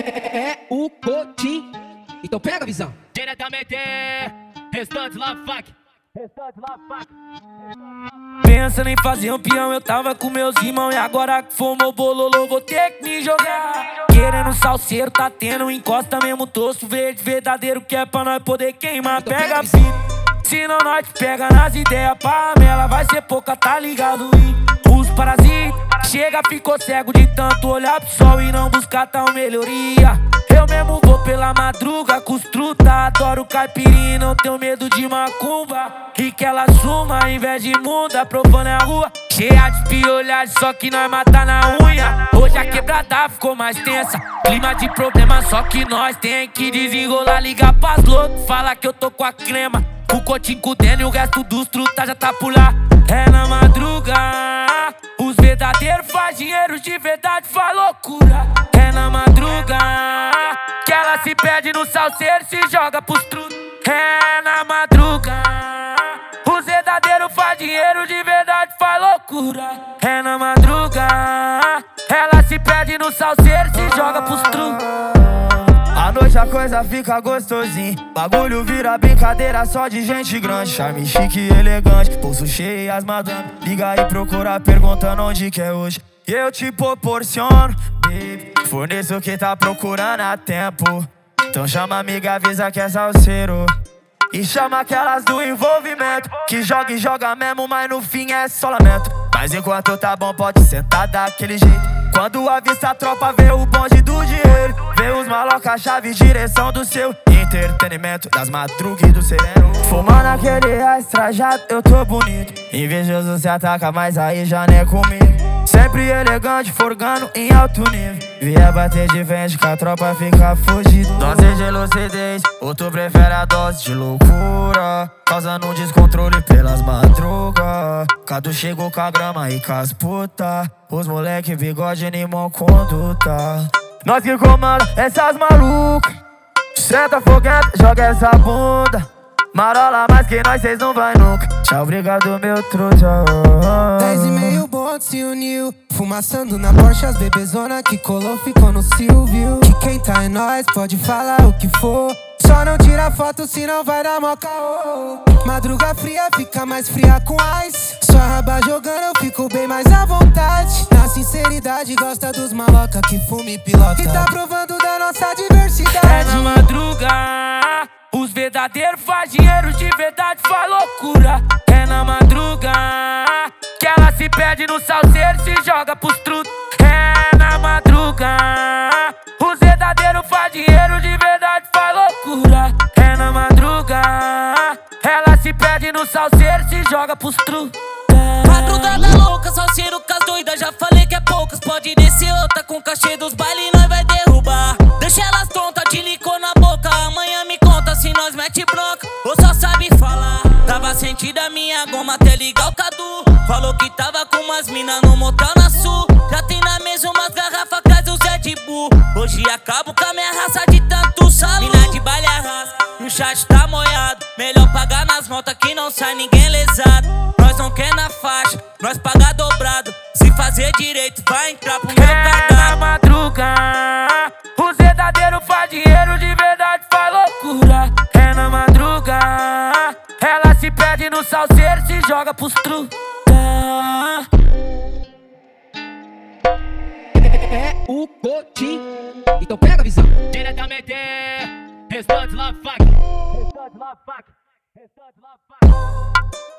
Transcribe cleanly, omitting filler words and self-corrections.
É o Cotim. Então pega a visão. Diretamente, Restante Love Fuck. Pensando em fazer um peão, eu tava com meus irmãos. E agora que fomos bololô, vou ter que me jogar. Querendo salseiro, tá tendo encosta mesmo. Tosto verde verdadeiro que é pra nós poder queimar. Então Pega a fita, se não nós te pega nas ideias. Pra ela vai ser pouca, tá ligado? E os parasitas chega, ficou cego de tanto olhar pro sol e não buscar tal melhoria. Eu mesmo vou pela madruga, costruta, adoro caipirinha, não tenho medo de macumba. E que ela suma, inveja imunda, provando a rua cheia de piolhagem, só que nós mata na unha. Hoje a quebrada ficou mais tensa, clima de problema, só que nós tem que desenrolar. Ligar pras loucos, fala que eu tô com a crema, o cotinho com o Deno e o resto dos truta já tá por lá. É na madruga, os verdadeiros faz dinheiro, de verdade faz loucura. É na madruga que ela se perde no salseiro, se joga pros truta. É na madruga, os verdadeiros faz dinheiro, de verdade faz loucura. É na madruga, ela se perde no salseiro, se joga pros truta. À noite a coisa fica gostosinha, bagulho vira brincadeira só de gente grande. Charme chique e elegante, pulso cheio e as madame. Liga e procura perguntando onde que é hoje. E eu te proporciono, baby, forneço o que tá procurando há tempo. Então chama amiga, avisa que é salseiro. E chama aquelas do envolvimento, que joga e joga mesmo, mas no fim é só lamento. Mas enquanto tá bom pode sentar daquele jeito. Quando avista a tropa vê o bonde do dinheiro, vê os maloca chave direção do seu entretenimento, das madrugas e do sereno. Fumando aquele estrajado, eu tô bonito. Invejoso se ataca, mas aí já não é comigo. Sempre elegante, forgando em alto nível. Vier bater de frente que a tropa fica fugida. Dose de lucidez, ou tu prefere a dose de loucura, causando um descontrole pelas madrugas. Cadu chegou com a grama e com as puta, os moleque bigode animam conduta. Nós que comanda essas malucas, senta fogueta, joga essa bunda. Marola mais que nós, cês não vai nunca. Tchau, obrigado meu truta. 10,5 bonde se uniu, fumaçando na Porsche, as bebezona que colou ficou no Silvio. Que quem tá em nós pode falar o que for, só não tira foto senão vai dar mó caô. Madruga fria fica mais fria com ice, sua raba jogando eu fico bem mais à vontade. Na sinceridade gosta dos maloca que fuma e pilota, e tá provando da nossa diversidade. É de madruga, os verdadeiros faz dinheiro, de verdade faz loucura. É na madruga que ela se perde no salseiro, se joga pros truta. É na madruga, os verdadeiros faz dinheiro, de verdade faz loucura. É na madruga, ela se perde no salseiro, se joga pros truta. Madrugada louca, salseiro com as doidas, já falei que é poucas. Pode descer outra com cachê dos bailes, nós vai derrubar. Deixa elas tontas, de licor na boca. Amanhã me conta se nós mete bronca ou só sabe falar. Tava sentida minha goma até ligar o Cadu, falou que tava com umas mina no motel na Sul. Já tem na mesa umas garrafas, traz o Zé de Bu. Hoje acabo com a minha raça de tanto salo. Mina de baile arrasa, no chat tá molhado. Melhor pagar nas notas que não sai ninguém lesado. Nós não quer na faixa, nós paga dobrado. Se fazer direito vai entrar pro meu cardápio. É na madruga, os verdadeiros faz dinheiro, de verdade faz loucura. É na madruga, ela se perde no salseiro, se joga pros truta. É o Cotim. Então pega a visão. Diretamente, Restante Love Fuck. Restante Love Fuck. Restante Love Fuck.